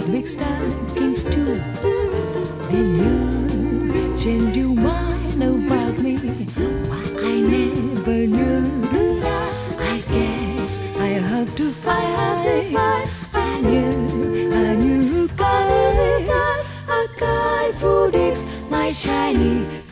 big stockings too. Then you change your mind about me. Why I never knew. I guess I have to fight. I knew a guy who digs my shiny